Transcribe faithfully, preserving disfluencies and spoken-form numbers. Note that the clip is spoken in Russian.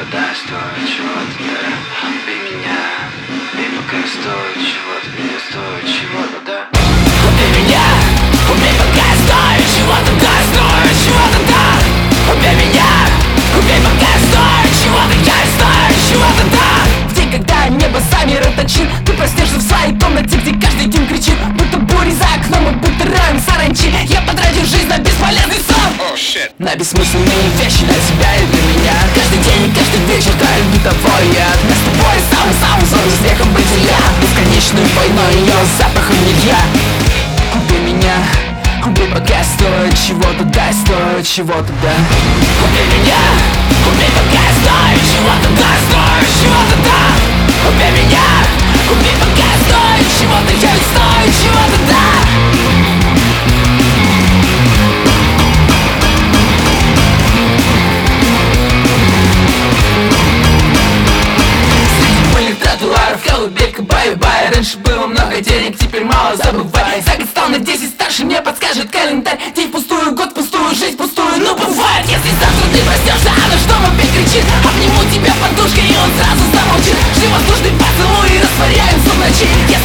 чего-то, дай, стоит чего-то, да. Убей меня, убей пока я стою чего-то, я стою чего-то, да. Убей меня, убей пока я стою чего-то, да, стою чего-то, да. Убей меня, убей пока я стою чего-то, я стою чего-то, да. В день, когда небо замироточит, ты проснешься в своей комнате, где каждый день кричит, будто бури за окном и будто раем саранчи. Я потратил жизнь на бесполезный сон, oh, на бессмысленные вещи для себя и для меня. Каждый день и каждый вечер даю бытовое. Мы с тобой самым-самым взрослым смехом бытия, бесконечной войной ее запахом нельзя. Убей меня, убей пока я стою чего-то, дай, стою чего-то, да. Убей меня, убей пока я стою чего-то, дай, стою чего-то, да. Убей меня, убей пока я стою чего-то, я стою чего-то, да. Тротуаров, колыбелька, бай-бай. Раньше было много денег, теперь мало, забывай. За год стал на десять старше, мне подскажет календарь. День впустую, год впустую, жизнь пустую, ну бывает. Если завтра ты проснешься, а на что опять кричит, обниму тебя подушкой, и он сразу замолчит. Жди воздушный поцелуй и растворяемся в ночи.